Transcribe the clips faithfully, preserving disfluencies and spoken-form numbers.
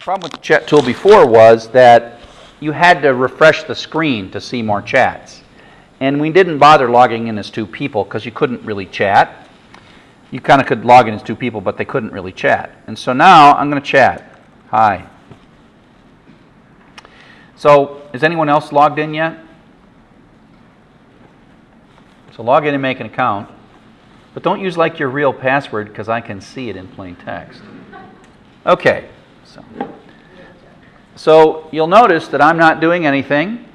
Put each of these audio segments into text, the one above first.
problem with the chat tool before was that you had to refresh the screen to see more chats. And we didn't bother logging in as two people because you couldn't really chat. You kind of could log in as two people, but they couldn't really chat. And so now I'm going to chat. Hi. So is anyone else logged in yet? So log in and make an account. But don't use like your real password because I can see it in plain text. Okay. So, so you'll notice that I'm not doing anything,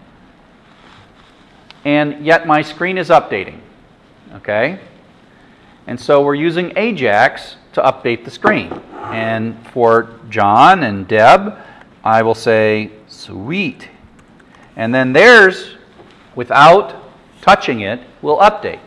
and yet my screen is updating. Okay? And so we're using Ajax to update the screen. And for John and Deb, I will say, sweet. And then theirs, without touching it, will update.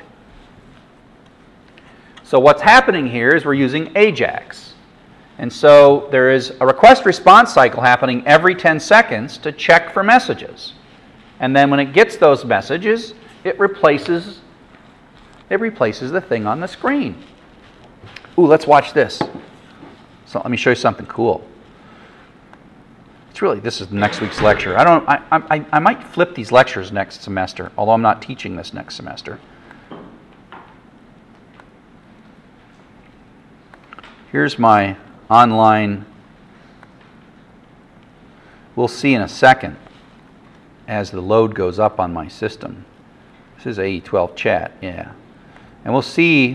So what's happening here is we're using Ajax. And so there is a request-response cycle happening every ten seconds to check for messages. And then when it gets those messages, it replaces, it replaces the thing on the screen. Ooh, let's watch this. So let me show you something cool. It's really, this is next week's lecture. I don't, I, I, I might flip these lectures next semester, although I'm not teaching this next semester. Here's my online. We'll see in a second as the load goes up on my system. This is A E twelve chat, yeah. And we'll see,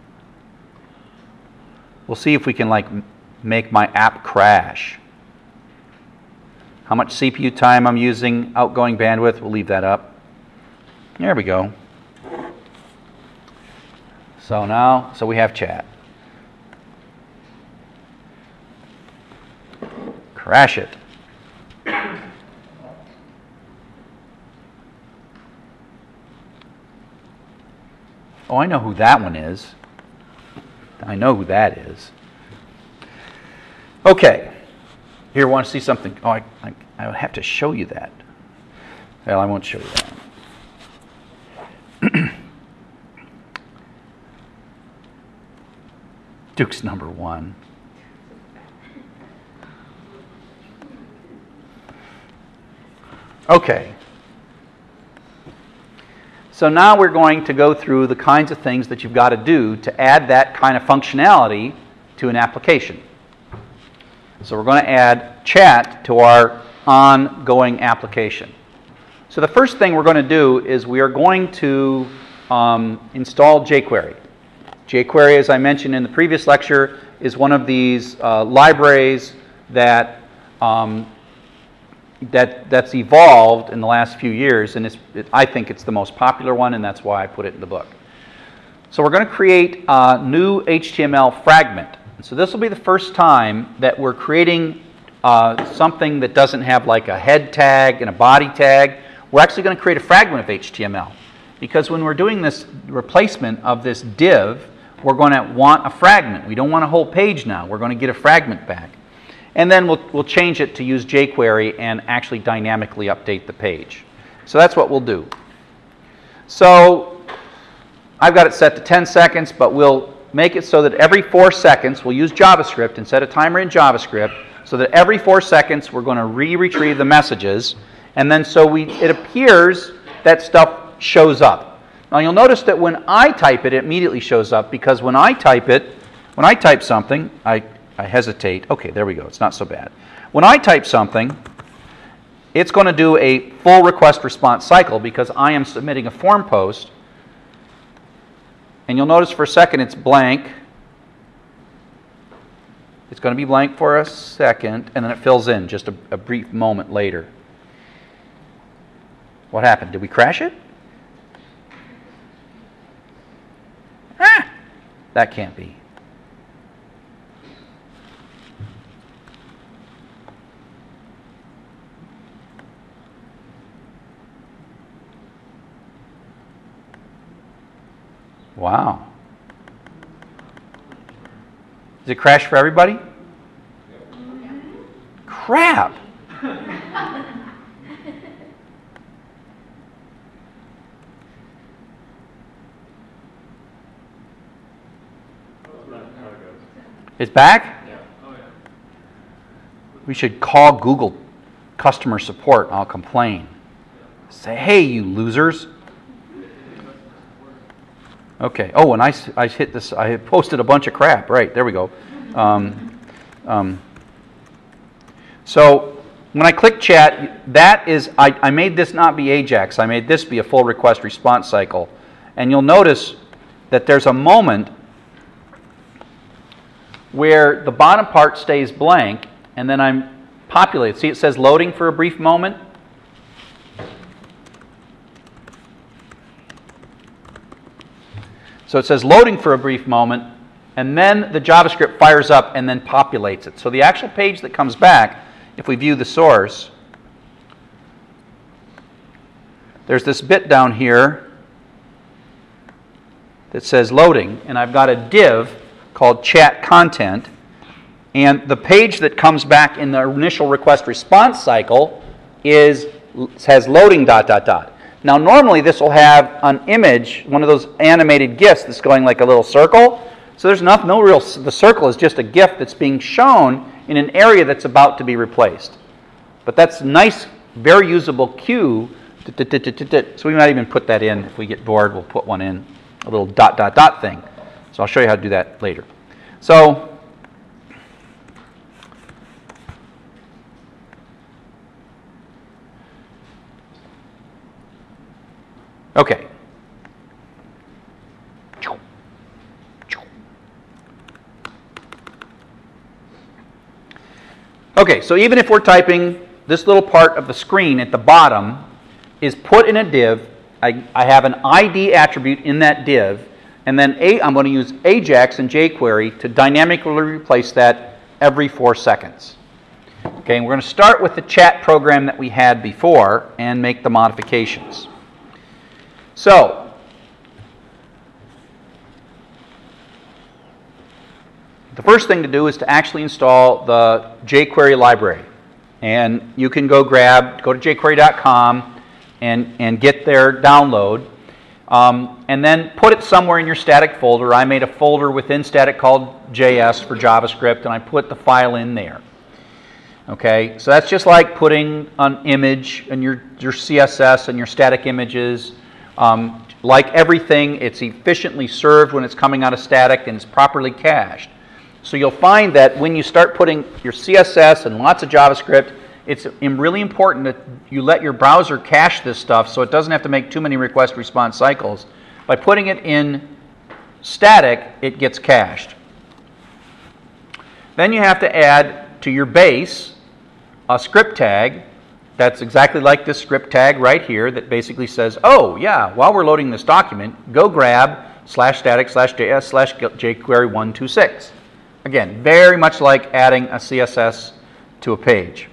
we'll see if we can like make my app crash. How much C P U time I'm using, outgoing bandwidth, we'll leave that up. There we go. So now, so we have chat. Crash it. Oh, I know who that one is. I know who that is. Okay. Here, want to see something? Oh, I, I, I would have to show you that. Well, I won't show you that. Duke's number one. Okay. So now we're going to go through the kinds of things that you've got to do to add that kind of functionality to an application. So we're going to add chat to our ongoing application. So the first thing we're going to do is we are going to um, install jQuery. jQuery, as I mentioned in the previous lecture, is one of these uh, libraries that um, That, that's evolved in the last few years, and it's, it, I think it's the most popular one, and that's why I put it in the book. So we're going to create a new H T M L fragment. And so this will be the first time that we're creating uh, something that doesn't have like a head tag and a body tag. We're actually going to create a fragment of H T M L. Because when we're doing this replacement of this div, we're going to want a fragment. We don't want a whole page now. We're going to get a fragment back. And then we'll, we'll change it to use jQuery and actually dynamically update the page. So that's what we'll do. So I've got it set to ten seconds, but we'll make it so that every four seconds, we'll use JavaScript and set a timer in JavaScript, so that every four seconds we're going to re-retrieve the messages. And then so we, it appears that stuff shows up. Now you'll notice that when I type it, it immediately shows up, because when I type it, when I type something, I I hesitate. Okay, there we go. It's not so bad. When I type something, it's going to do a full request response cycle because I am submitting a form post. And you'll notice for a second it's blank. It's going to be blank for a second, and then it fills in just a, a brief moment later. What happened? Did we crash it? Ah! That can't be. Wow. Does it crash for everybody? Crap. It's back? Yeah. Oh, yeah. We should call Google customer support. I'll complain. Say, hey, you losers. Okay. Oh, and I, I hit this. I posted a bunch of crap. Right, there we go. Um, um, so when I click chat, that is, I, I made this not be Ajax. I made this be a full request response cycle. And you'll notice that there's a moment where the bottom part stays blank, and then I'm populated. See, it says loading for a brief moment. So it says loading for a brief moment, and then the JavaScript fires up and then populates it. So the actual page that comes back, if we view the source, there's this bit down here that says loading, and I've got a div called chat content, and the page that comes back in the initial request response cycle is has loading dot dot dot. Now normally this will have an image, one of those animated GIFs that's going like a little circle. So there's not, no real, the circle is just a GIF that's being shown in an area that's about to be replaced. But that's nice, very usable cue. So we might even put that in. If we get bored, we'll put one in, a little dot dot dot thing. So I'll show you how to do that later. So okay. Okay, so even if we're typing, this little part of the screen at the bottom is put in a div. I, I have an I D attribute in that div, and then a, I'm going to use Ajax and jQuery to dynamically replace that every four seconds. Okay, and we're going to start with the chat program that we had before and make the modifications. So, the first thing to do is to actually install the jQuery library. And you can go grab, go to jQuery dot com and, and get their download. Um, and then put it somewhere in your static folder. I made a folder within static called J S for JavaScript, and I put the file in there. Okay, so that's just like putting an image in your, your C S S and your static images. Um, like everything, it's efficiently served when it's coming out of static and it's properly cached. So you'll find that when you start putting your C S S and lots of JavaScript, it's really important that you let your browser cache this stuff so it doesn't have to make too many request response cycles. By putting it in static, it gets cached. Then you have to add to your base a script tag that's exactly like this script tag right here that basically says, oh yeah, while we're loading this document, go grab slash static slash js slash jQuery one two six. Again, very much like adding a C S S to a page.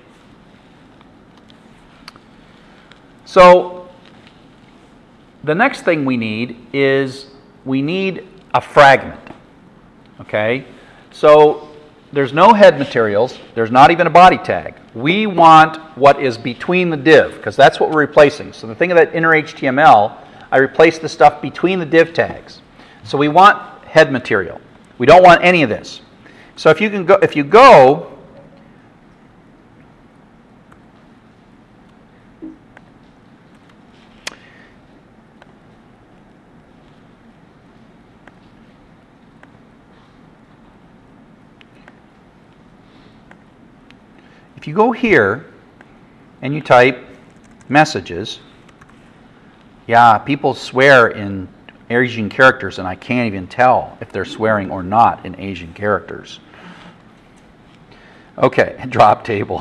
So the next thing we need is we need a fragment. Okay? So there's no head materials. There's not even a body tag. We want what is between the div, because that's what we're replacing. So the thing of that inner H T M L, I replaced the stuff between the div tags. So we want head material. We don't want any of this. So if you can go, if you go, if you go here and you type messages, yeah, people swear in Asian characters, and I can't even tell if they're swearing or not in Asian characters. Okay, drop table.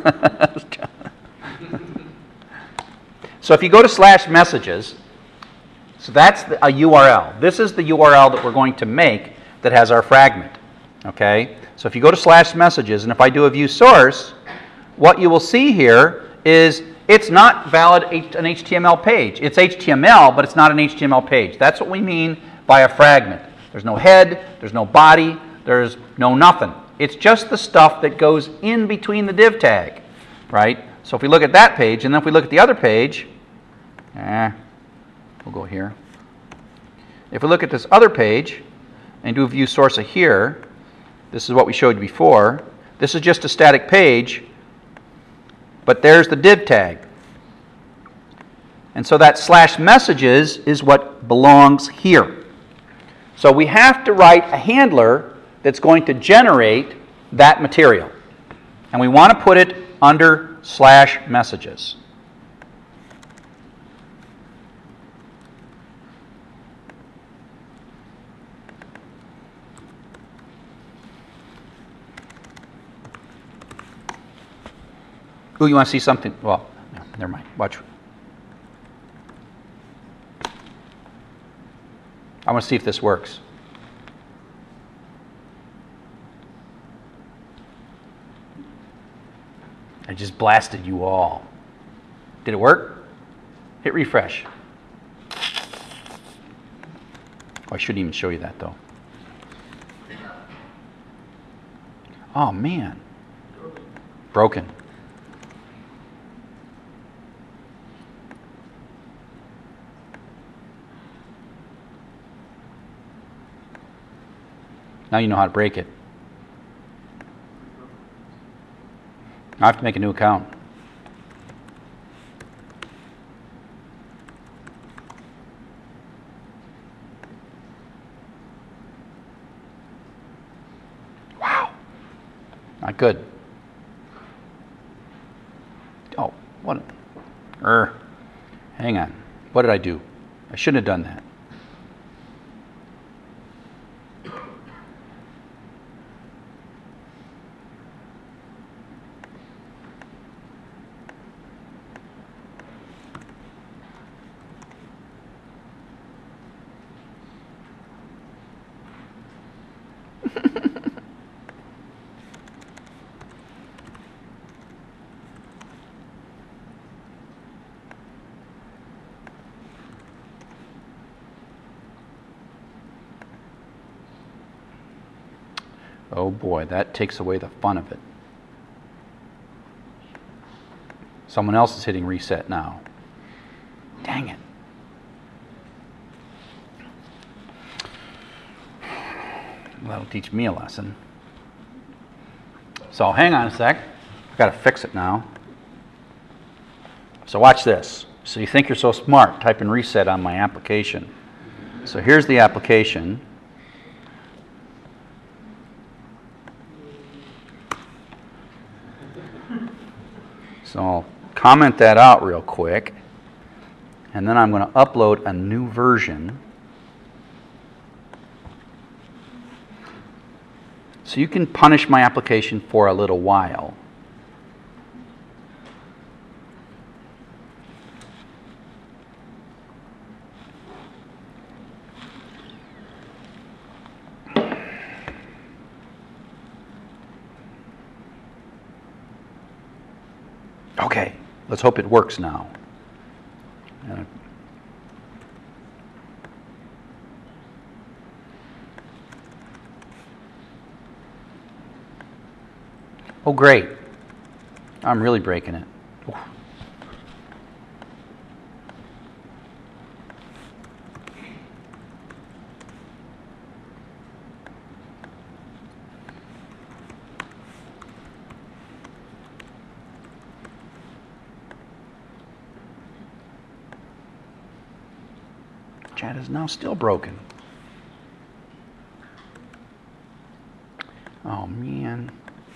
So if you go to slash messages, so that's the, a U R L. This is the U R L that we're going to make that has our fragment. Okay, so if you go to slash messages, and if I do a view source, what you will see here is it's not valid an H T M L page. It's H T M L, but it's not an H T M L page. That's what we mean by a fragment. There's no head, there's no body, there's no nothing. It's just the stuff that goes in between the div tag, right? So if we look at that page, and then if we look at the other page, eh, we'll go here. If we look at this other page and do a view source of here, this is what we showed you before. This is just a static page, but there's the div tag. And so that slash messages is what belongs here. So we have to write a handler that's going to generate that material. And we want to put it under slash messages. Ooh, you want to see something? Well, no, never mind. Watch. I want to see if this works. I just blasted you all. Did it work? Hit refresh. Oh, I shouldn't even show you that, though. Oh, man. Broken. Now you know how to break it. I have to make a new account. Wow. Not good. Oh, what? Er. Hang on. What did I do? I shouldn't have done that. Oh boy, that takes away the fun of it. Someone else is hitting reset now. Dang it. Well, that'll teach me a lesson. So hang on a sec. I've got to fix it now. So watch this. So you think you're so smart, type in reset on my application. So here's the application. So I'll comment that out real quick, and then I'm going to upload a new version. So you can punish my application for a little while. Okay, let's hope it works now. Uh, oh, great. I'm really breaking it. Oof. Chat is now still broken. Oh, man.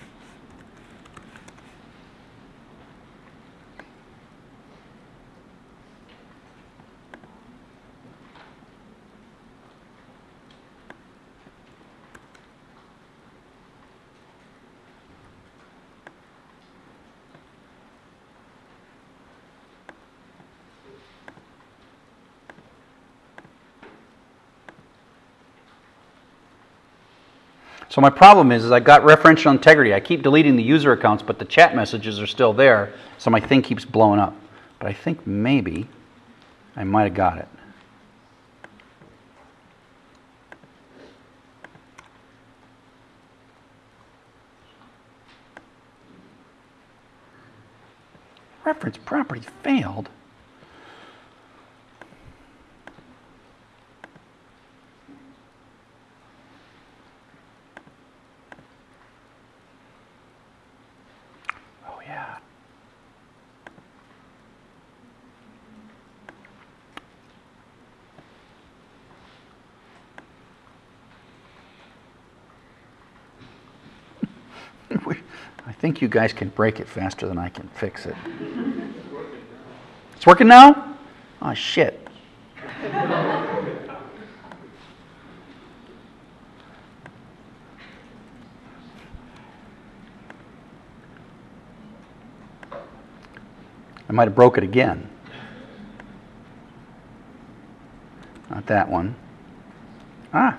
So my problem is, is I've got referential integrity. I keep deleting the user accounts, but the chat messages are still there, so my thing keeps blowing up. But I think maybe I might have got it. Reference property failed. I think you guys can break it faster than I can fix it. It's working now? Oh, shit. I might have broke it again. Not that one. Ah.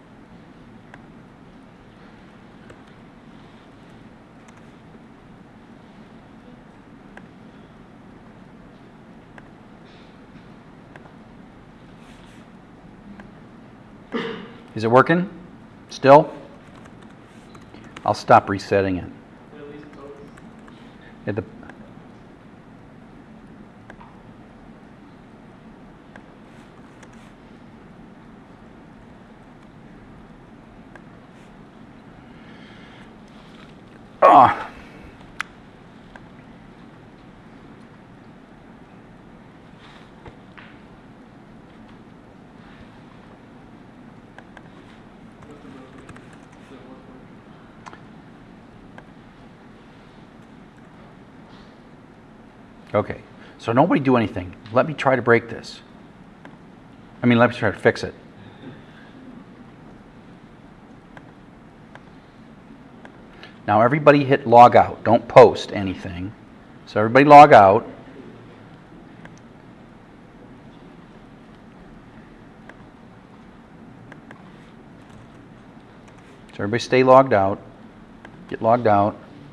Is it working? Still? I'll stop resetting it. At the oh. Okay, so nobody do anything. Let me try to break this. I mean, let me try to fix it. Now everybody hit log out. Don't post anything. So everybody log out. So everybody stay logged out. Get logged out.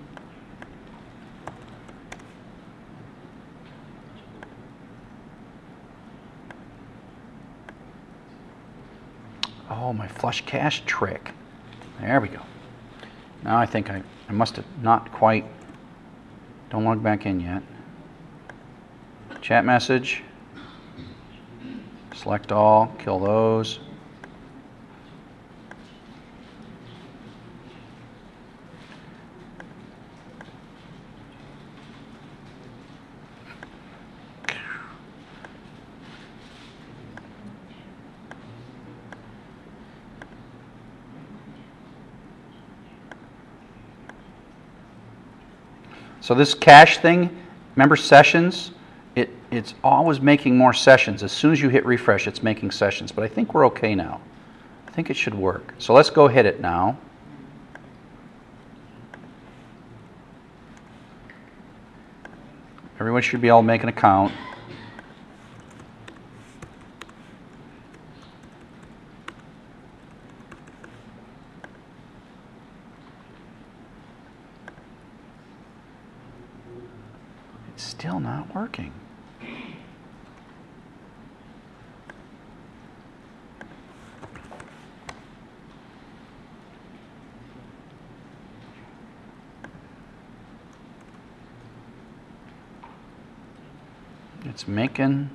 Oh, my flush cache trick. There we go. Now I think I, I must have not quite, don't log back in yet. Chat message. Select all, kill those. So this cache thing, remember sessions? It, it's always making more sessions. As soon as you hit refresh, it's making sessions. But I think we're okay now. I think it should work. So let's go hit it now. Everyone should be able to make an account. Still not working. It's making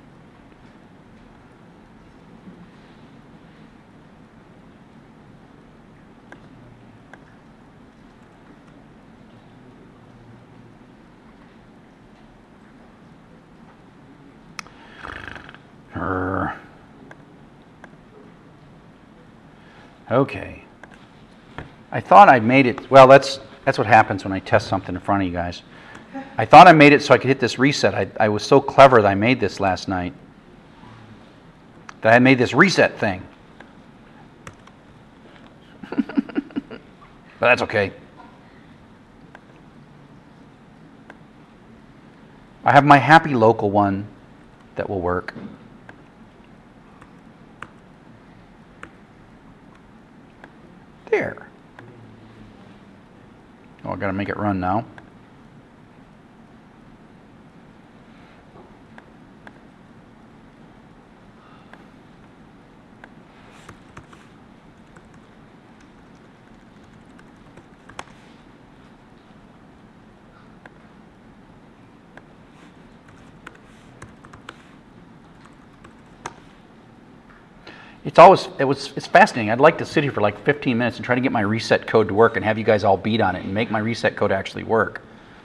Okay. I thought I made it, well, that's that's what happens when I test something in front of you guys. I thought I made it so I could hit this reset. I, I was so clever that I made this last night. That I made this reset thing. But that's okay. I have my happy local one that will work. There. Oh, I gotta make it run now. It's always, it was, it's fascinating. I'd like to sit here for like fifteen minutes and try to get my reset code to work and have you guys all beat on it and make my reset code actually work.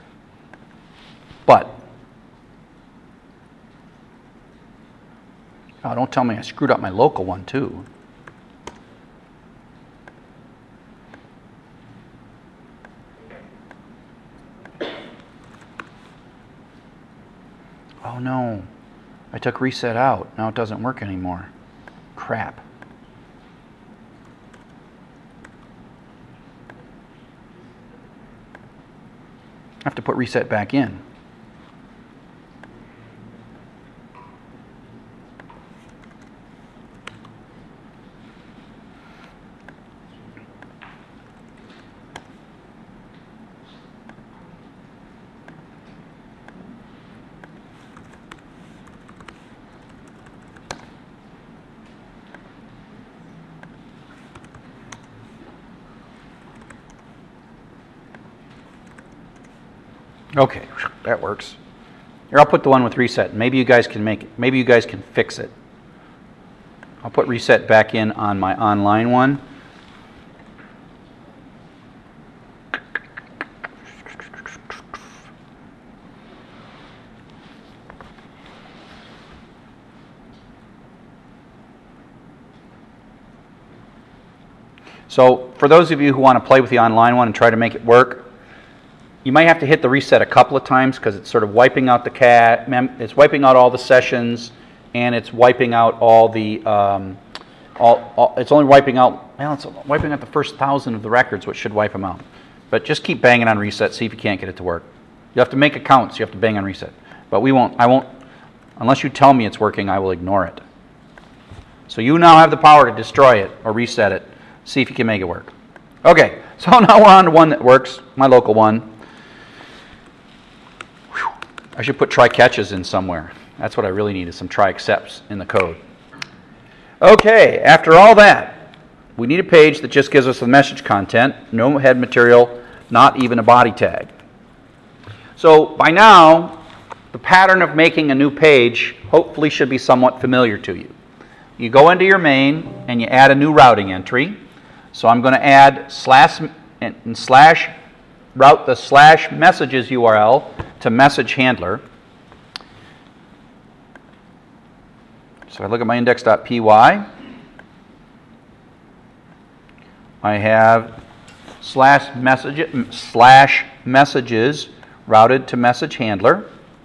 But, oh, don't tell me I screwed up my local one too. Oh no, I took reset out. Now it doesn't work anymore. Crap. I have to put reset back in. Okay, that works. Here, I'll put the one with reset. Maybe you guys can make it. Maybe you guys can fix it. I'll put reset back in on my online one. So for those of you who want to play with the online one and try to make it work, you might have to hit the reset a couple of times because it's sort of wiping out the cat, it's wiping out all the sessions, and it's wiping out all the, um, all, all, it's only wiping out, well, it's wiping out the first thousand of the records, which should wipe them out. But just keep banging on reset, see if you can't get it to work. You have to make accounts, you have to bang on reset. But we won't, I won't, unless you tell me it's working, I will ignore it. So you now have the power to destroy it or reset it. See if you can make it work. Okay, so now we're on to one that works, my local one. I should put try catches in somewhere. That's what I really need, is some try excepts in the code. Okay, after all that, we need a page that just gives us the message content, no head material, not even a body tag. So by now, the pattern of making a new page hopefully should be somewhat familiar to you. You go into your main and you add a new routing entry. So I'm going to add slash and slash route the slash messages U R L to message handler. So I look at my index.py. I have slash message slash messages routed to message handler.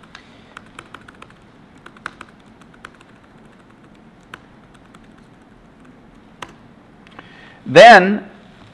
Then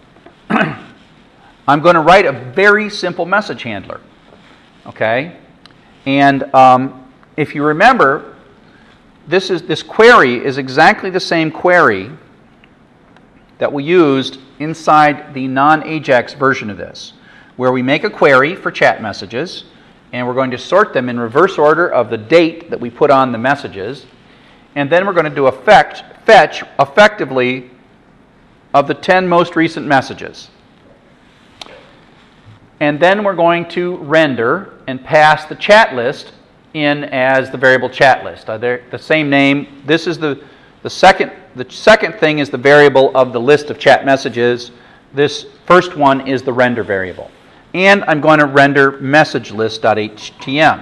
I'm going to write a very simple message handler. Okay, and um, if you remember, this is this query is exactly the same query that we used inside the non-Ajax version of this, where we make a query for chat messages, and we're going to sort them in reverse order of the date that we put on the messages, and then we're going to do a fetch, fetch effectively of the ten most recent messages. And then we're going to render and pass the chat list in as the variable chat list. Uh, they're the same name. This is the, the second the second thing is the variable of the list of chat messages. This first one is the render variable. And I'm going to render message list.htm.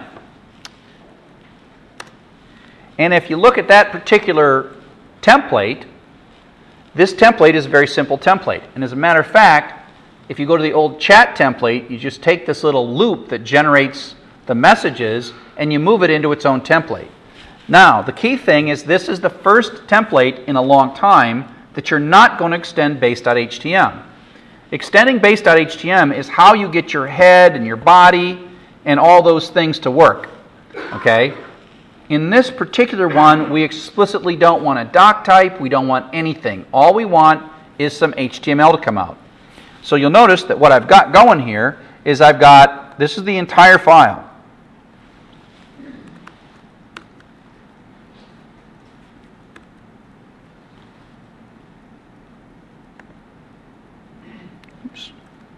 And if you look at that particular template, this template is a very simple template. And as a matter of fact, if you go to the old chat template, you just take this little loop that generates the messages and you move it into its own template. Now, the key thing is this is the first template in a long time that you're not going to extend base.htm. Extending base.htm is how you get your head and your body and all those things to work. Okay? In this particular one, we explicitly don't want a doc type, we don't want anything. All we want is some H T M L to come out. So you'll notice that what I've got going here is I've got, this is the entire file. Oops.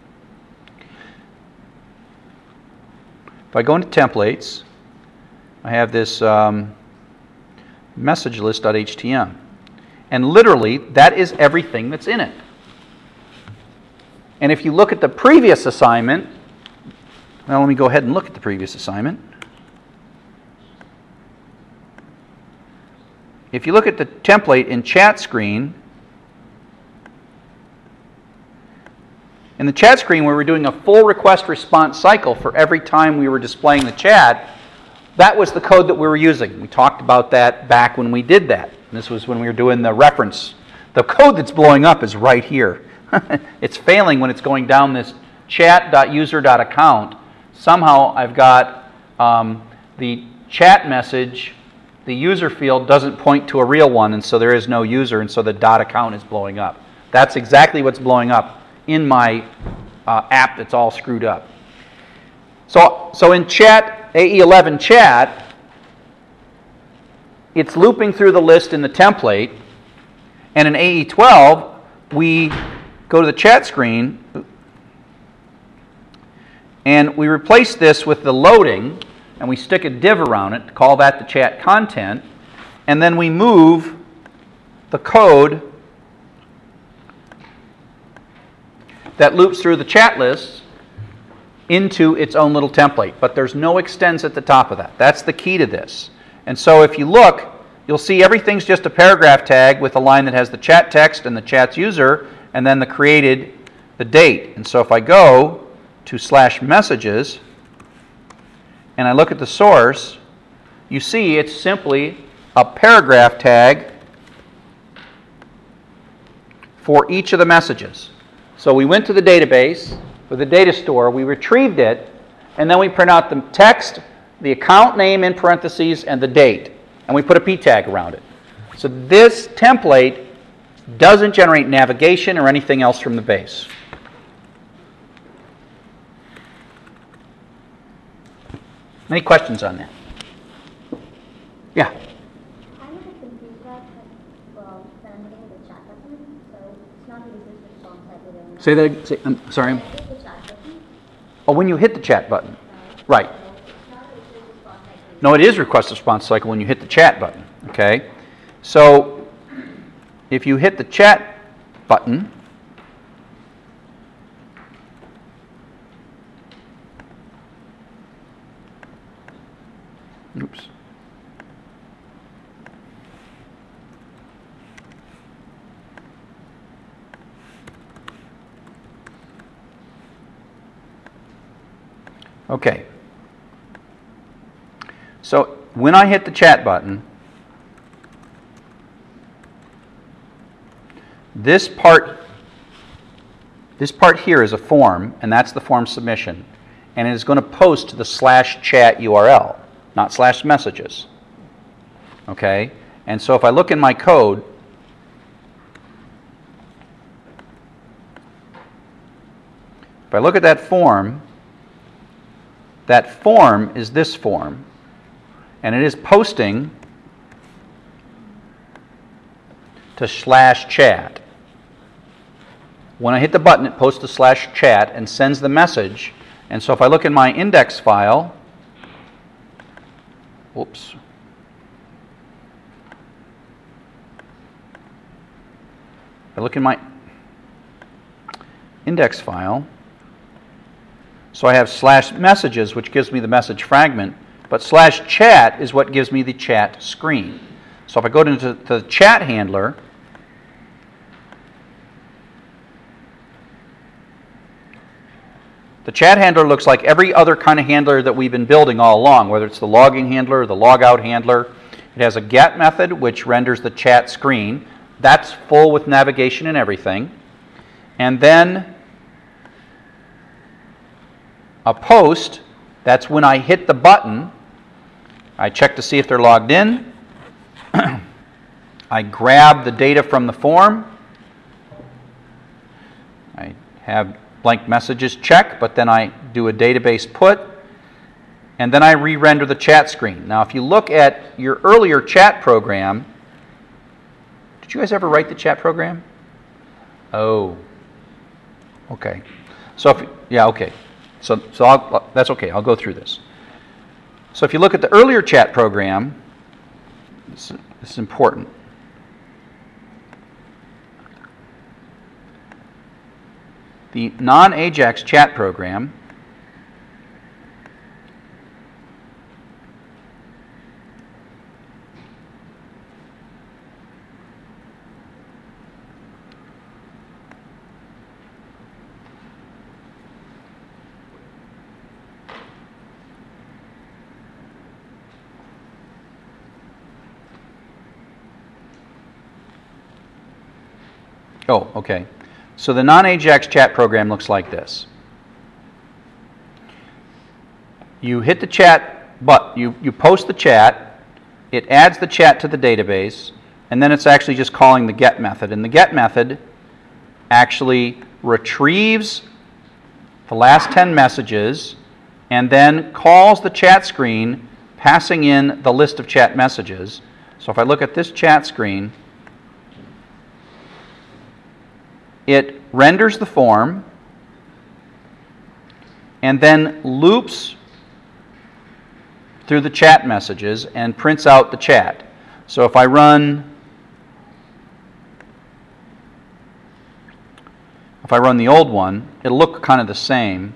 If I go into templates, I have this um, message list.htm. And literally, that is everything that's in it. And if you look at the previous assignment, well, let me go ahead and look at the previous assignment. If you look at the template in chat screen, in the chat screen where we're doing a full request response cycle for every time we were displaying the chat, that was the code that we were using. We talked about that back when we did that. This was when we were doing the reference. The code that's blowing up is right here. It's failing when it's going down this chat.user.account. Somehow I've got um, the chat message, the user field doesn't point to a real one, and so there is no user, and so the dot account is blowing up. That's exactly what's blowing up in my uh, app that's all screwed up. So, so in chat, A E eleven chat, it's looping through the list in the template, and in A E twelve, we go to the chat screen, and we replace this with the loading, and we stick a div around it, call that the chat content, and then we move the code that loops through the chat lists into its own little template. But there's no extends at the top of that. That's the key to this. And so if you look, you'll see everything's just a paragraph tag with a line that has the chat text and the chat's user, and then the created, the date. And so if I go to slash messages, and I look at the source, you see it's simply a paragraph tag for each of the messages. So we went to the database, with the data store, we retrieved it, and then we print out the text, the account name in parentheses, and the date. And we put a p tag around it. So this template doesn't generate navigation or anything else from the base. Any questions on that? Yeah? I'm a bit confused about well, when I'm hitting the chat button, so it's not the user's response I did in Say that, say, I'm sorry. I hit the chat button. Oh, when you hit the chat button. Uh, Right. so it's not the user's response I did. No, it is request response cycle when you hit the chat button. Okay? So if you hit the chat button, oops. Okay. So when I hit the chat button, this part this part here is a form, and that's the form submission, and it is going to post to the slash chat U R L, not slash messages. Okay? And so if I look in my code, if I look at that form, that form is this form, and it is posting to slash chat. When I hit the button, it posts to slash chat and sends the message. And so if I look in my index file, whoops. If I look in my index file, so I have slash messages, which gives me the message fragment, but slash chat is what gives me the chat screen. So if I go into the chat handler, the chat handler looks like every other kind of handler that we've been building all along, whether it's the logging handler or the logout handler. It has a get method, which renders the chat screen. That's full with navigation and everything. And then a post, that's when I hit the button. I check to see if they're logged in. I grab the data from the form. I have blank messages check, but then I do a database put, and then I re-render the chat screen. Now, if you look at your earlier chat program, did you guys ever write the chat program? Oh, okay. So, if, yeah, okay. So, so I'll, that's okay. I'll go through this. So if you look at the earlier chat program, this, this is important. The non-Ajax chat program Oh, okay. So the non-Ajax chat program looks like this. You hit the chat, but you, you post the chat, it adds the chat to the database, and then it's actually just calling the get method. And the get method actually retrieves the last ten messages and then calls the chat screen, passing in the list of chat messages. So if I look at this chat screen, it renders the form and then loops through the chat messages and prints out the chat. So if I run if I run the old one, it'll look kind of the same.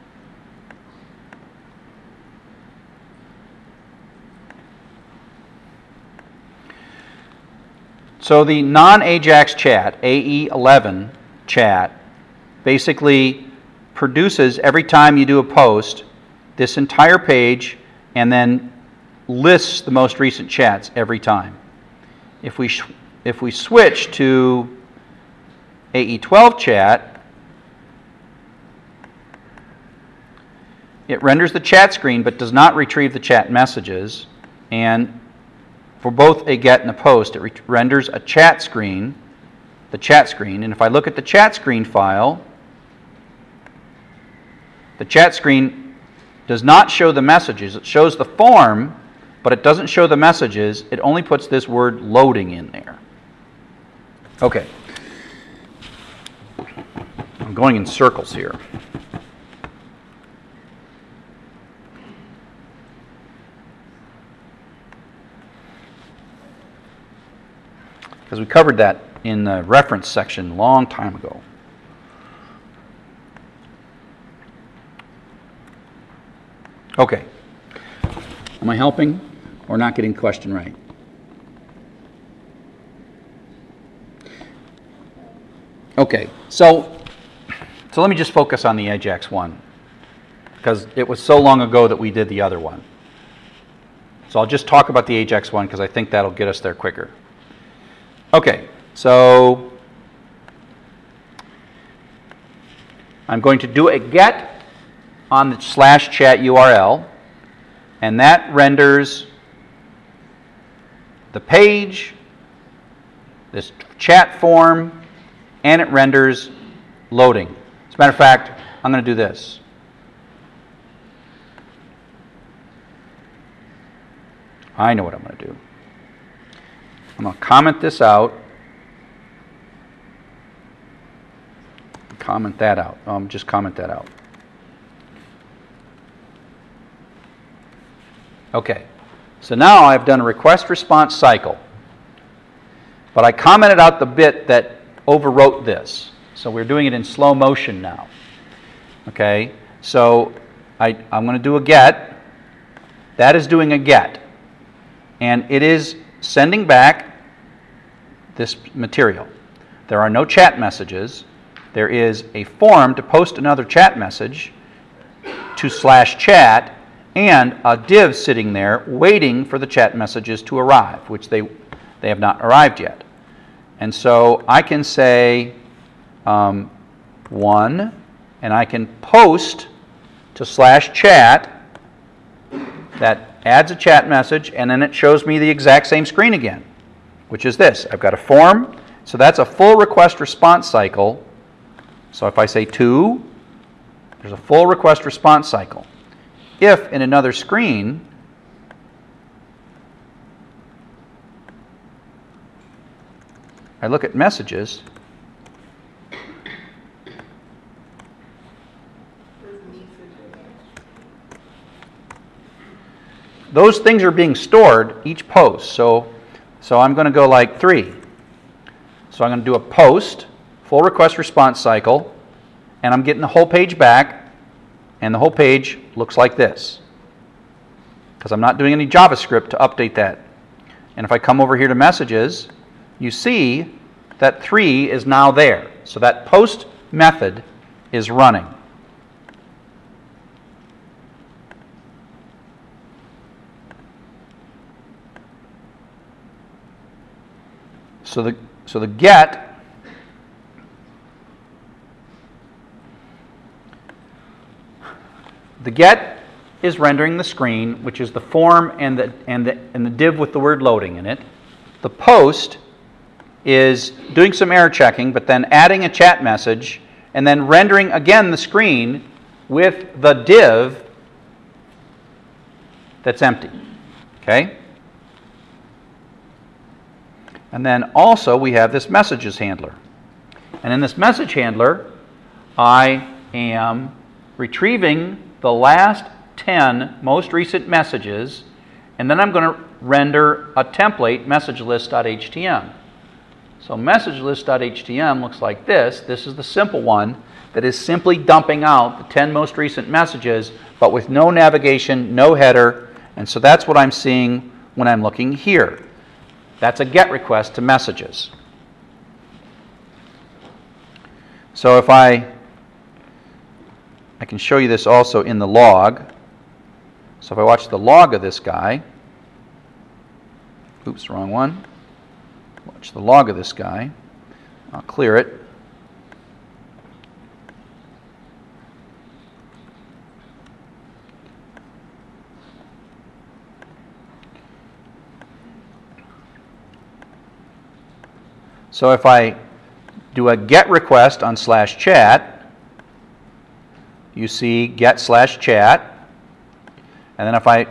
So the non-Ajax chat, A E eleven chat, basically produces, every time you do a post, this entire page and then lists the most recent chats every time. If we, if we switch to A E twelve chat, it renders the chat screen but does not retrieve the chat messages, and for both a get and a post, it re renders a chat screen, the chat screen, and if I look at the chat screen file, the chat screen does not show the messages. It shows the form, but it doesn't show the messages. It only puts this word loading in there. Okay. I'm going in circles here. Because we covered that in the reference section a long time ago. Okay. Am I helping or not getting the question right? Okay. So, so let me just focus on the Ajax one, because it was so long ago that we did the other one. So I'll just talk about the Ajax one because I think that'll get us there quicker. Okay, so I'm going to do a get on the slash chat U R L, and that renders the page, this chat form, and it renders loading. As a matter of fact, I'm going to do this. I know what I'm going to do. I'm going to comment this out. Comment that out. Um, just comment that out. Okay. So now I've done a request response cycle. But I commented out the bit that overwrote this. So we're doing it in slow motion now. Okay. So I, I'm going to do a get. That is doing a get. And it is sending back this material. There are no chat messages. There is a form to post another chat message to slash chat, and a div sitting there waiting for the chat messages to arrive, which they, they have not arrived yet. And so I can say um, one, and I can post to slash chat. That adds a chat message, and then it shows me the exact same screen again, which is this. I've got a form, so that's a full request response cycle. So if I say two, there's a full request response cycle. If in another screen, I look at messages, those things are being stored each post. So, so I'm going to go like three. So I'm going to do a post, full request response cycle, and I'm getting the whole page back, and the whole page looks like this. Because I'm not doing any JavaScript to update that. And if I come over here to messages, you see that three is now there. So that post method is running. So the, so the get the get is rendering the screen, which is the form and the, and the, and the div with the word loading in it. The post is doing some error checking, but then adding a chat message, and then rendering again the screen with the div that's empty. Okay? And then also we have this messages handler. And in this message handler, I am retrieving the last ten most recent messages, and then I'm going to render a template, messagelist.htm. So messagelist.htm looks like this. This is the simple one that is simply dumping out the ten most recent messages, but with no navigation, no header, and so that's what I'm seeing when I'm looking here. That's a GET request to messages. So if I, I can show you this also in the log. So if I watch the log of this guy, oops, wrong one. Watch the log of this guy. I'll clear it. So if I do a GET request on slash chat, you see GET slash chat. And then if I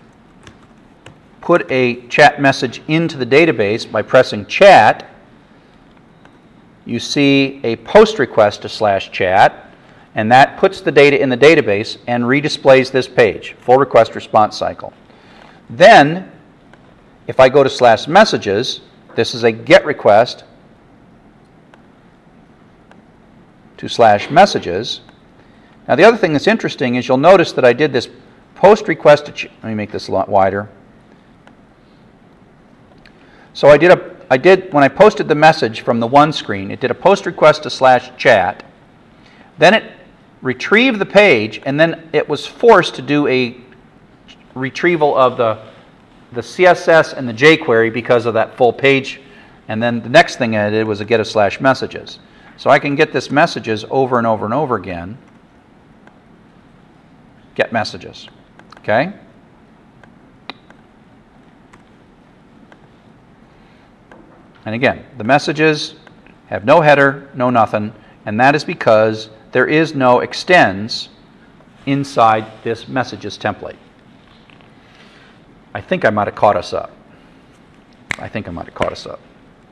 put a chat message into the database by pressing chat, you see a post request to slash chat, and that puts the data in the database and redisplays this page, full request response cycle. Then, if I go to slash messages, this is a GET request to slash messages. Now the other thing that's interesting is you'll notice that I did this post request to ch let me make this a lot wider. So I did a I did when I posted the message from the one screen, it did a post request to slash chat. Then it retrieved the page, and then it was forced to do a retrieval of the the C S S and the jQuery because of that full page. And then the next thing I did was a get a slash messages. So I can get this messages over and over and over again. Get messages. Okay? And again, the messages have no header, no nothing, and that is because there is no extends inside this messages template. I think I might have caught us up. I think I might have caught us up.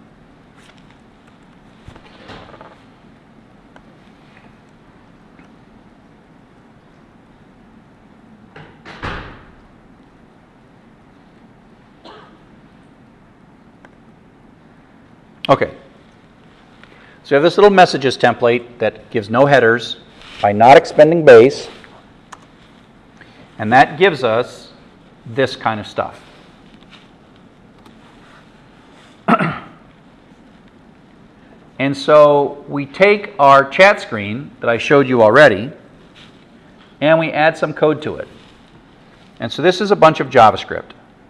Okay, so you have this little messages template that gives no headers by not expending base, and that gives us this kind of stuff. And so we take our chat screen that I showed you already, and we add some code to it. And so this is a bunch of JavaScript.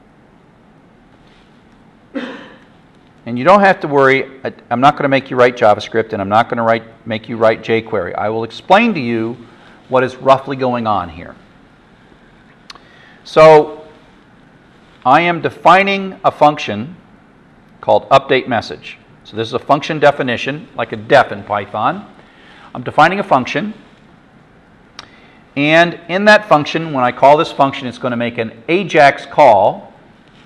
And you don't have to worry. I'm not going to make you write JavaScript, and I'm not going to write, make you write jQuery. I will explain to you what is roughly going on here. So I am defining a function called update message. So this is a function definition, like a def in Python. I'm defining a function. And in that function, when I call this function, it's going to make an AJAX call.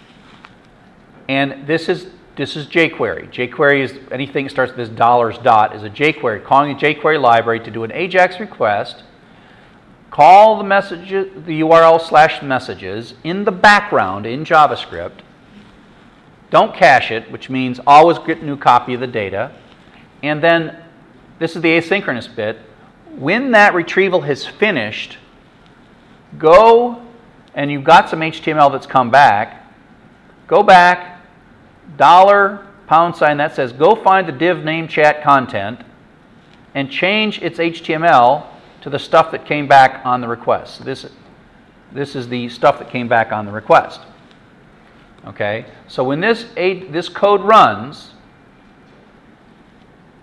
And this is This is jQuery. jQuery is anything that starts with this dollars dot is a jQuery, calling a jQuery library to do an AJAX request, call the message, the U R L slash messages in the background in JavaScript. Don't cache it, which means always get a new copy of the data. And then this is the asynchronous bit. When that retrieval has finished, go, and you've got some H T M L that's come back, go back, dollar pound sign that says go find the div name chat content and change its H T M L to the stuff that came back on the request. So this, this is the stuff that came back on the request. Okay, so when this, this code runs,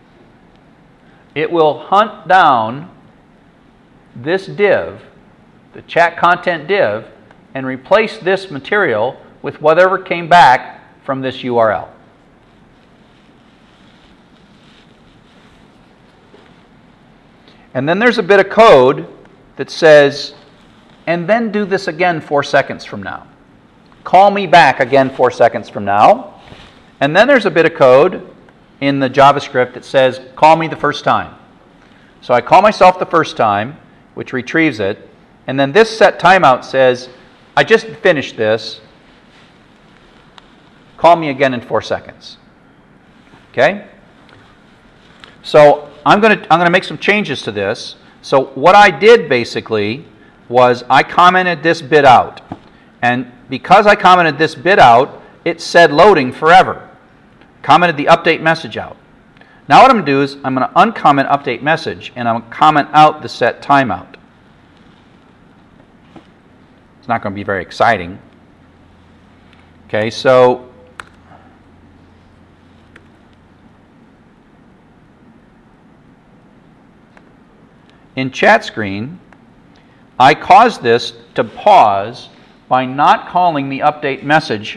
it will hunt down this div the chat content div, and replace this material with whatever came back from this U R L. And then there's a bit of code that says, and then do this again four seconds from now. Call me back again four seconds from now. And then there's a bit of code in the JavaScript that says, call me the first time. So I call myself the first time, which retrieves it. And then this set timeout says, I just finished this. Call me again in four seconds. Okay? So I'm going to I'm going to make some changes to this. So what I did basically was I commented this bit out. And because I commented this bit out, it said loading forever. Commented the update message out. Now what I'm going to do is I'm going to uncomment update message and I'm going to comment out the set timeout. It's not going to be very exciting. Okay, so in chat screen, I caused this to pause by not calling the update message.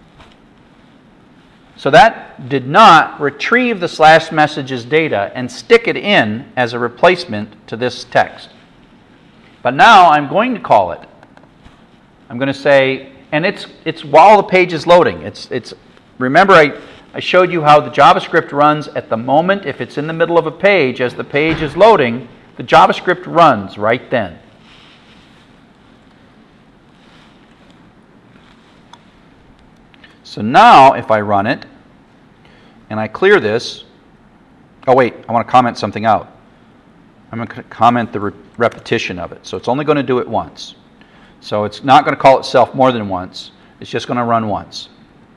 So that did not retrieve the slash messages data and stick it in as a replacement to this text. But now I'm going to call it. I'm going to say, and it's it's while the page is loading. It's it's remember I, I showed you how the JavaScript runs at the moment. If it's in the middle of a page, as the page is loading, the JavaScript runs right then. So now if I run it and I clear this, oh wait, I want to comment something out. I'm going to comment the re repetition of it. So it's only going to do it once. So it's not going to call itself more than once. It's just going to run once.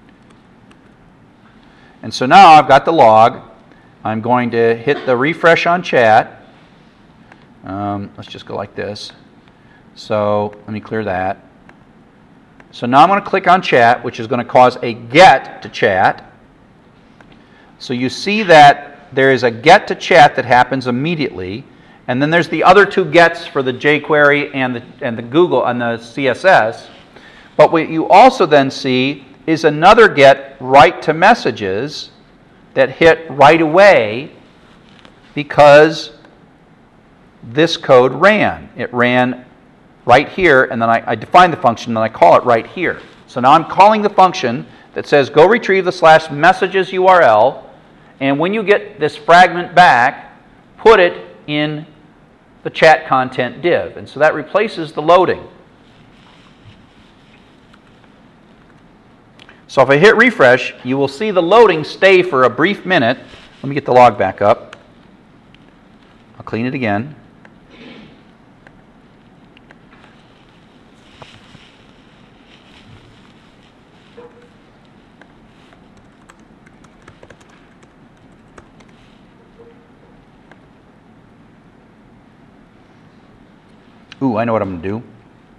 And so now I've got the log. I'm going to hit the refresh on chat. Um, let's just go like this. So let me clear that. So now I'm going to click on chat, which is going to cause a get to chat. So you see that there is a get to chat that happens immediately. And then there's the other two gets for the jQuery and the, and the Google and the C S S. But what you also then see is another get right to messages that hit right away because this code ran. It ran right here, and then I, I define the function, and I call it right here. So now I'm calling the function that says go retrieve the slash messages U R L, and when you get this fragment back, put it in the chat content div. And so that replaces the loading. So if I hit refresh, you will see the loading stay for a brief minute. Let me get the log back up. I'll clean it again. Ooh, I know what I'm going to do.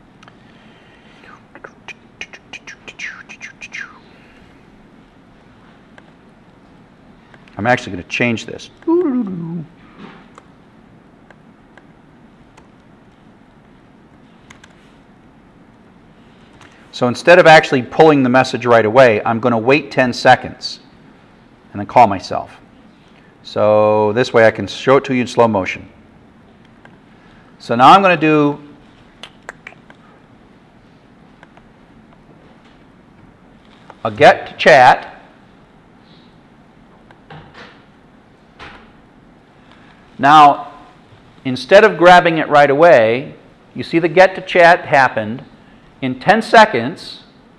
I'm actually going to change this. So instead of actually pulling the message right away, I'm going to wait ten seconds and then call myself. So this way I can show it to you in slow motion. So now I'm going to do a get to chat. Now, instead of grabbing it right away, you see the get to chat happened. In ten seconds,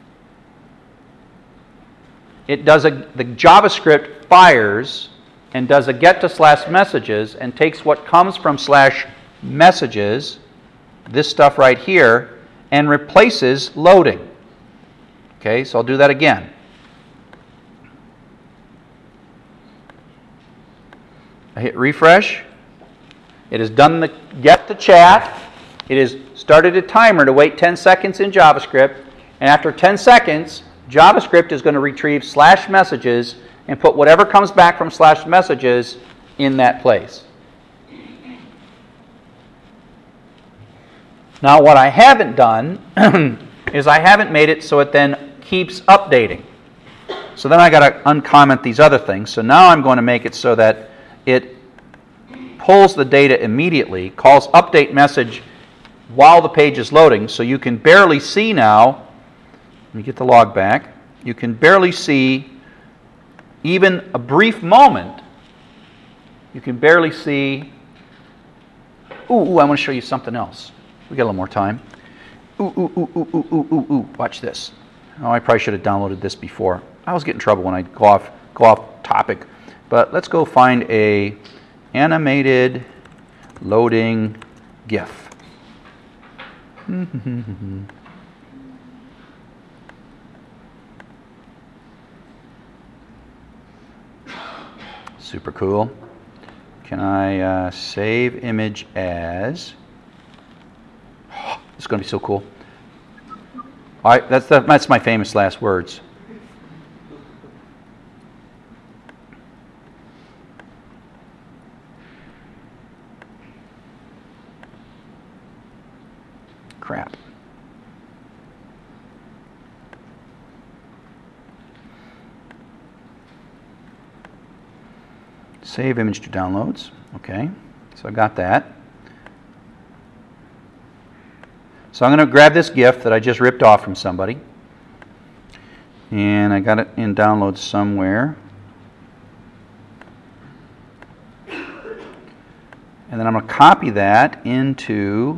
it does a, the JavaScript fires and does a get to slash messages and takes what comes from slash messages, this stuff right here, and replaces loading. Okay, so I'll do that again. I hit refresh. It has done the get to chat. It has started a timer to wait ten seconds in JavaScript. And after ten seconds, JavaScript is going to retrieve slash messages and put whatever comes back from slash messages in that place. Now what I haven't done is I haven't made it so it then keeps updating. So then I got to uncomment these other things. So now I'm going to make it so that it pulls the data immediately, calls update message while the page is loading. So you can barely see now, let me get the log back, you can barely see even a brief moment. You can barely see, ooh, ooh, I want to show you something else. We got a little more time. Ooh, ooh, ooh, ooh, ooh, ooh, ooh, ooh, watch this. Oh, I probably should have downloaded this before. I always get in trouble when I go off, go off topic. But let's go find a animated loading GIF. Super cool. Can I uh, save image as? Oh, this is going to be so cool. All right, that's the, that's my famous last words. Crap. Save image to downloads. Okay, so I got that. So I'm going to grab this GIF that I just ripped off from somebody. And I got it in downloads somewhere. And then I'm going to copy that into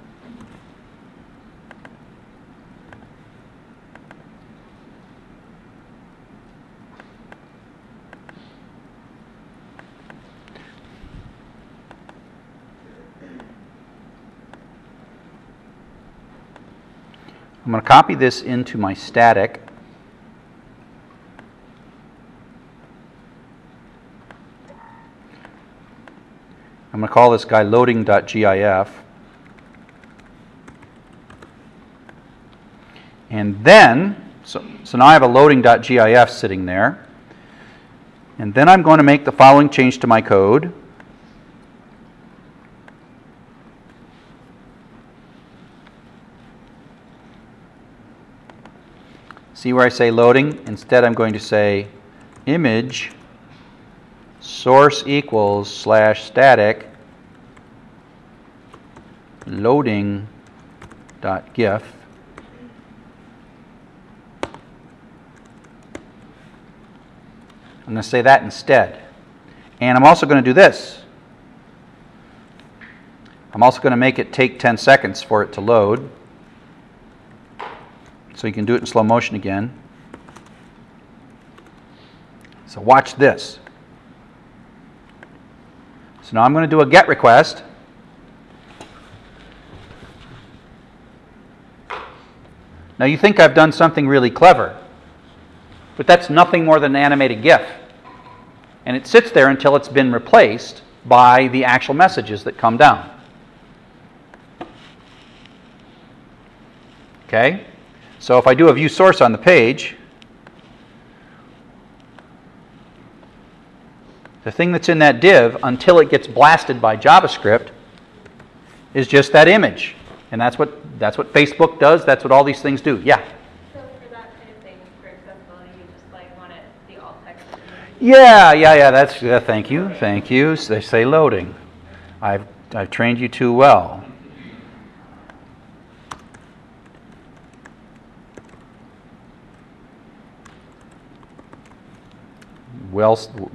I'm going to copy this into my static. I'm going to call this guy loading.gif. And then, so, so now I have a loading.gif sitting there. And then I'm going to make the following change to my code. See where I say loading? Instead, I'm going to say image source equals slash static loading dot gif. I'm going to say that instead. And I'm also going to do this. I'm also going to make it take ten seconds for it to load. So you can do it in slow motion again. So watch this. So now I'm going to do a GET request. Now you think I've done something really clever, but that's nothing more than an animated GIF. And it sits there until it's been replaced by the actual messages that come down. Okay? So if I do a view source on the page, the thing that's in that div until it gets blasted by JavaScript is just that image. And that's what that's what Facebook does, that's what all these things do. Yeah? So for that kind of thing, for accessibility, you just like want it the alt text. Yeah, yeah, yeah, that's uh, thank you, thank you. So they say loading. I've I've trained you too well. Well, So if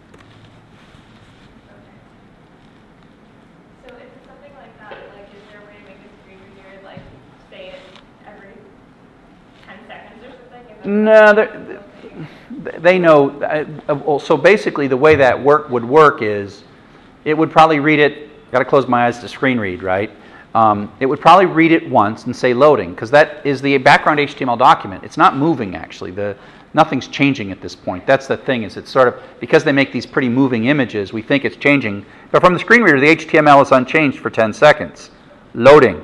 it's something like that, like is there a way to make a screen reader like say it every ten seconds or something? If no, they, they know. Uh, so basically, the way that work would work is, it would probably read it. Got to close my eyes to screen read, right? Um, it would probably read it once and say loading, because that is the background H T M L document. It's not moving actually. The Nothing's changing at this point. That's the thing, is it's sort of, because they make these pretty moving images, we think it's changing. But from the screen reader, the H T M L is unchanged for ten seconds. Loading.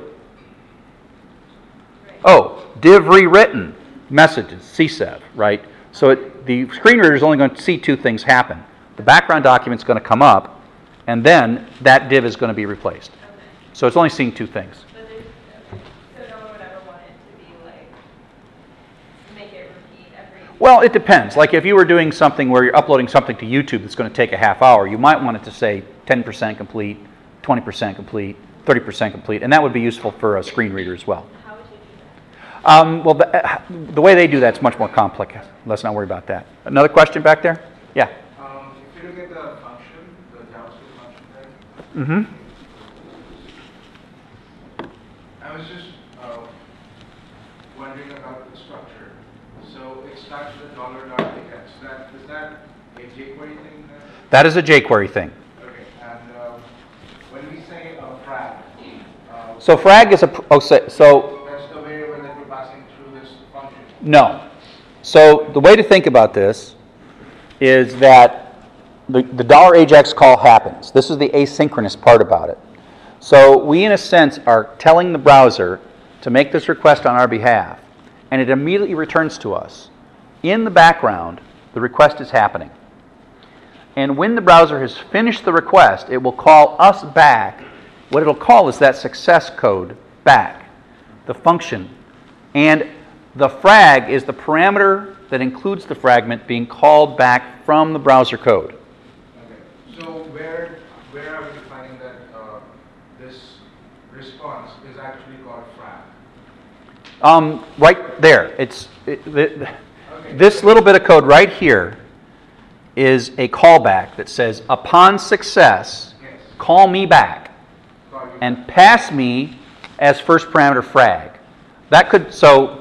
Oh, div rewritten. Messages, C sev, right? So it, the screen reader is only going to see two things happen. The background document's going to come up, and then that div is going to be replaced. So it's only seeing two things. But there's, Well, it depends. Like if you were doing something where you're uploading something to YouTube that's going to take a half hour, you might want it to say ten percent complete, twenty percent complete, thirty percent complete, and that would be useful for a screen reader as well. How would you do that? Um, well, the, the way they do that's much more complex. Let's not worry about that. Another question back there? Yeah. Um, if you look at the function, the JavaScript function there, Mm-hmm. I was just uh, wondering about the structure. So it starts with dollar dot ax. That is that a jQuery thing? Then? That is a jQuery thing. Okay. And um, when we say a frag, uh, So frag is a pr- oh so, so that's the variable that we're passing through this function. no. So the way to think about this is that the, the $Ajax call happens. This is the asynchronous part about it. So we, in a sense, are telling the browser to make this request on our behalf, and it immediately returns to us. In the background, the request is happening. And when the browser has finished the request, it will call us back. What it'll call is that success code back, the function. And the frag is the parameter that includes the fragment being called back from the browser code. Okay. So where where are we finding that uh, this response is actually called frag? Um, right there. It's it, it, Okay. this little bit of code right here is a callback that says, upon success, Yes. call me back Call you and pass me as first parameter frag. That could, so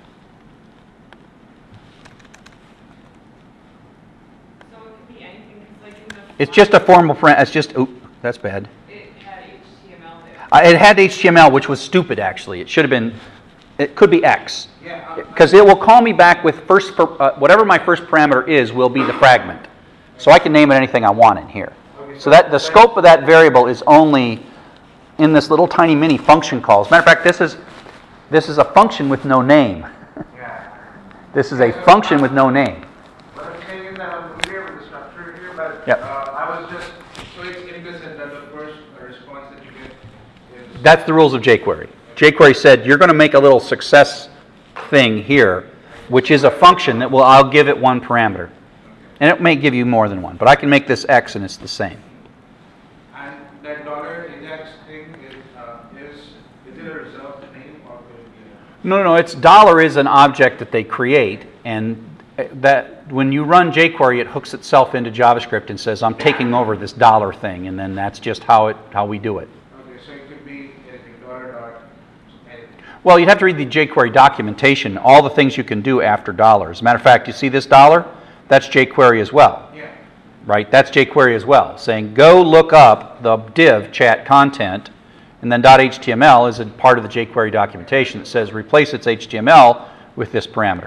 So it could be anything, because like in the. it's just a formal parameter. It's just, oop, that's bad. It had H T M L there. Uh, it had H T M L, which was stupid, actually. It should have been, it could be X. Yeah. uh, Because it will call me back with first, per- uh, whatever my first parameter is will be the fragment. So I can name it anything I want in here. Okay, So that the scope of that variable is only in this little tiny mini function call. As a matter of fact, this is, this is a function with no name. Yeah. This is a function with no name. What I'm saying is that I'm familiar with the structure here, but Yep. uh, I was just so it's implicit that the first uh, response that you get is. That's the rules of jQuery. jQuery said you're going to make a little success thing here, which is a function that will, I'll give it one parameter. And it may give you more than one, but I can make this X and it's the same. And that dollar index thing is uh, is is it a reserved name or will it be? No, no, no. It's dollar is an object that they create, and that when you run jQuery, it hooks itself into JavaScript and says, "I'm taking over this dollar thing," and then that's just how it how we do it. Okay, so it could be anything dollar dot anything. Well, you'd have to read the jQuery documentation, all the things you can do after dollar. As a matter of fact, you see this dollar? That's jQuery as well, Yeah. right? That's jQuery as well, saying go look up the div chat content, and then .html is a part of the jQuery documentation that says replace its H T M L with this parameter.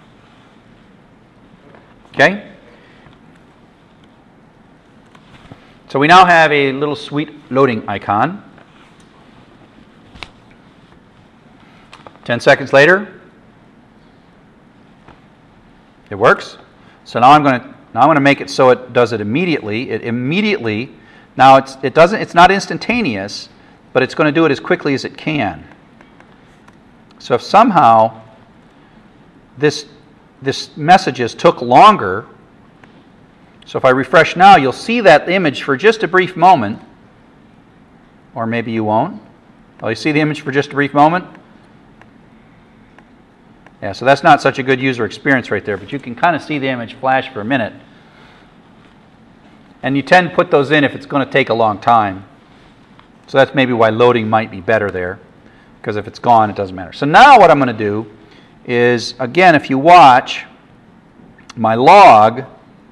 Okay? So we now have a little sweet loading icon. Ten seconds later, it works. So now I'm going to now I'm going to make it so it does it immediately. It immediately now it's it doesn't it's not instantaneous, but it's going to do it as quickly as it can. So if somehow this this messages took longer, so if I refresh now, you'll see that image for just a brief moment, or maybe you won't. Oh, you see the image for just a brief moment? Yeah, so that's not such a good user experience right there, but you can kind of see the image flash for a minute. And you tend to put those in if it's going to take a long time. So that's maybe why loading might be better there, because if it's gone, it doesn't matter. So now what I'm going to do is, again, if you watch my log,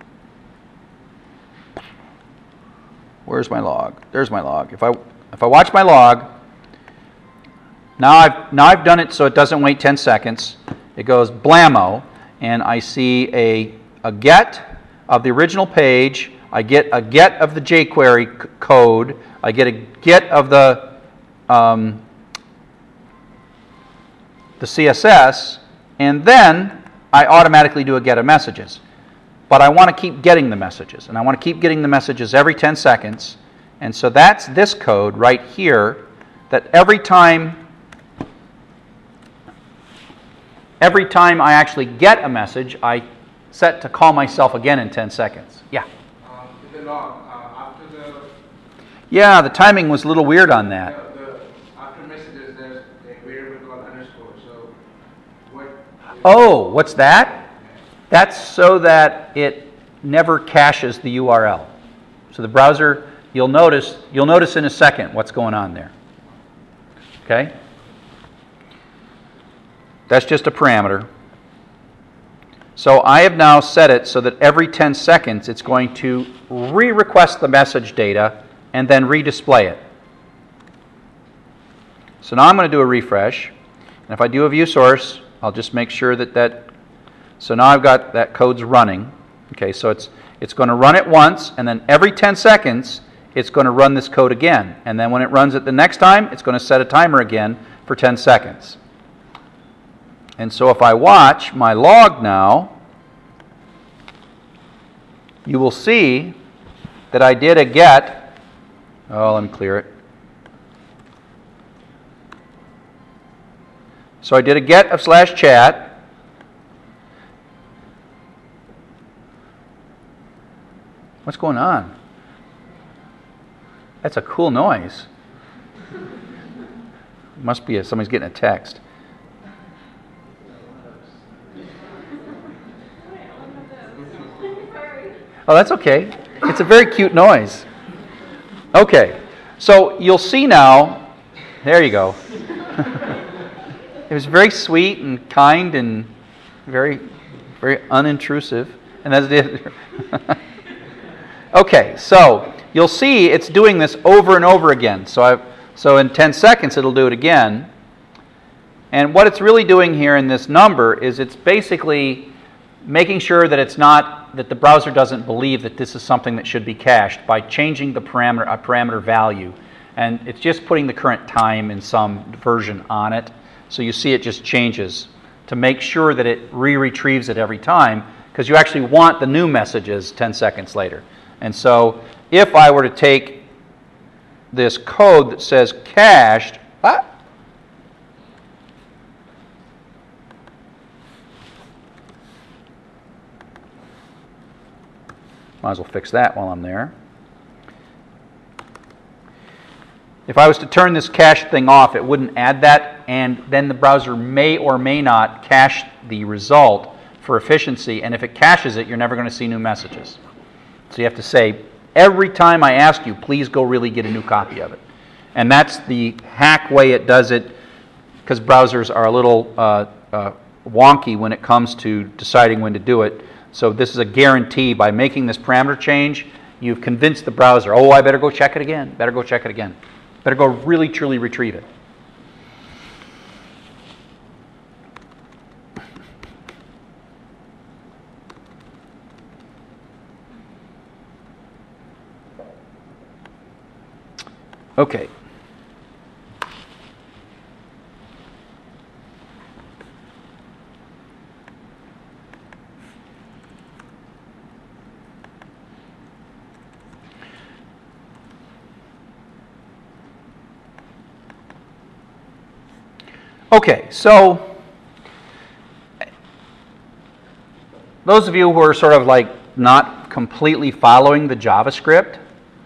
where's my log? There's my log. If I if I watch my log, now I've now I've done it so it doesn't wait ten seconds. It goes blammo, and I see a a get of the original page. I get a get of the jQuery c- code. I get a get of the um, the C S S, and then I automatically do a get of messages. But I want to keep getting the messages, and I want to keep getting the messages every ten seconds. And so that's this code right here, that every time every time I actually get a message, I set to call myself again in ten seconds. Yeah? Um, in the log, uh, after the, Yeah, the timing was a little weird on that. the, the, after messages, there's a variable called underscore, so what? is- Oh, what's that? That's so that it never caches the U R L. So the browser, you'll notice, you'll notice in a second what's going on there. Okay? That's just a parameter. So I have now set it so that every ten seconds it's going to re-request the message data and then redisplay it. So now I'm going to do a refresh. And if I do a view source, I'll just make sure that that, so now I've got that code's running. Okay, so it's, it's going to run it once, and then every ten seconds, it's going to run this code again. And then when it runs it the next time, it's going to set a timer again for ten seconds. And so if I watch my log now, you will see that I did a get. Oh, let me clear it. So I did a get of slash chat. What's going on? That's a cool noise. Must be a, somebody's getting a text. Oh, that's okay. It's a very cute noise. Okay, so you'll see now, there you go. It was very sweet and kind and very, very unintrusive. And that's it. Okay, so you'll see it's doing this over and over again. So, I've, so in ten seconds, it'll do it again. And what it's really doing here in this number is it's basically making sure that it's not, that the browser doesn't believe that this is something that should be cached by changing the parameter, a parameter value. And it's just putting the current time in some version on it. So you see it just changes to make sure that it re-retrieves it every time, because you actually want the new messages ten seconds later. And so if I were to take this code that says cached, ah, might as well fix that while I'm there. If I was to turn this cache thing off, it wouldn't add that, and then the browser may or may not cache the result for efficiency, and if it caches it, you're never going to see new messages. So you have to say, every time I ask you, please go really get a new copy of it. And that's the hack way it does it, because browsers are a little uh, uh, wonky when it comes to deciding when to do it. So this is a guarantee. By making this parameter change, you've convinced the browser, oh, I better go check it again, better go check it again. Better go really, truly retrieve it. Okay. Okay, so those of you who are sort of like not completely following the JavaScript,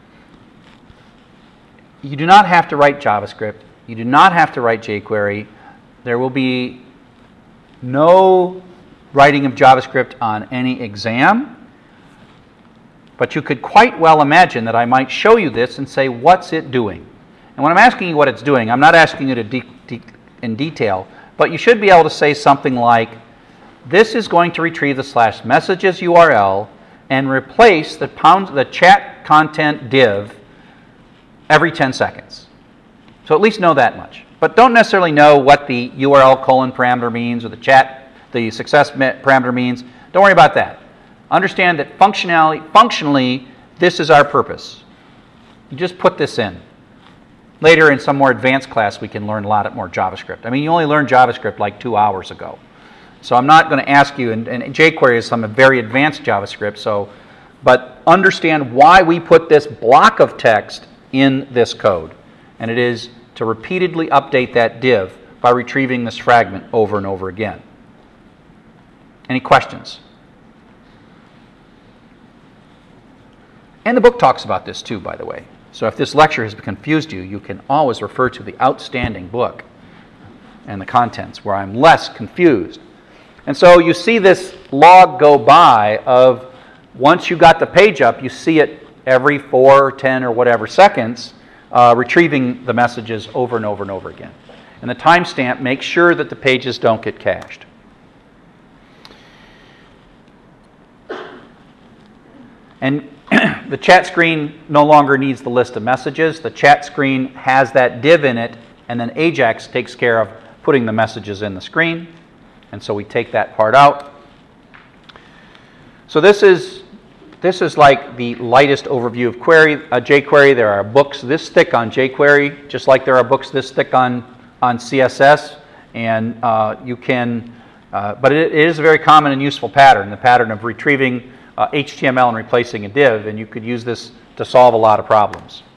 you do not have to write JavaScript. You do not have to write jQuery. There will be no writing of JavaScript on any exam. But you could quite well imagine that I might show you this and say, what's it doing? And when I'm asking you what it's doing, I'm not asking you to de de in detail, but you should be able to say something like, this is going to retrieve the slash messages U R L and replace the, pound, the chat content div every ten seconds. So at least know that much. But don't necessarily know what the U R L colon parameter means or the chat, the success parameter means. Don't worry about that. Understand that functionality, functionally, this is our purpose. You just put this in. Later in some more advanced class, we can learn a lot more JavaScript. I mean, you only learned JavaScript like two hours ago. So I'm not going to ask you, and, and jQuery is some very advanced JavaScript, so, but understand why we put this block of text in this code. And it is to repeatedly update that div by retrieving this fragment over and over again. Any questions? And the book talks about this too, by the way. So if this lecture has confused you, you can always refer to the outstanding book and the contents where I'm less confused. And so you see this log go by of once you got the page up, you see it every four or ten or whatever seconds, uh, retrieving the messages over and over and over again. And the timestamp makes sure that the pages don't get cached. And the chat screen no longer needs the list of messages. The chat screen has that div in it, and then Ajax takes care of putting the messages in the screen. And so we take that part out. So this is this is like the lightest overview of query, uh, jQuery. There are books this thick on jQuery, just like there are books this thick on, on C S S. And uh, you can, uh, but it, it is a very common and useful pattern, the pattern of retrieving uh, H T M L and replacing a div. And you could use this to solve a lot of problems.